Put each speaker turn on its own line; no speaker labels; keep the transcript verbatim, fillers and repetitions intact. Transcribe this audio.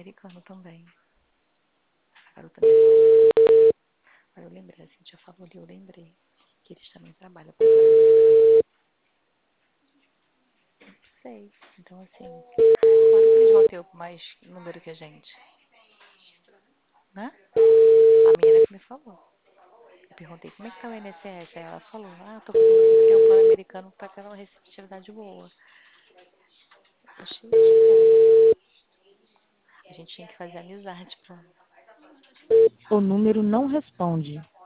americano também. A garota me falou. Aí eu lembrei, a Cintia falou ali, eu lembrei. Que eles também trabalham com americano. Não sei. Então, assim, quando que eles vão ter mais número que a gente? Né? A menina que me falou. Eu perguntei, como é que tá o I N S S? Aí ela falou, ah, eu tô fazendo aqui porque é um plano americano que tá com uma receptividade boa. Achei estranho. A gente tinha que fazer amizade pra...
O número não responde.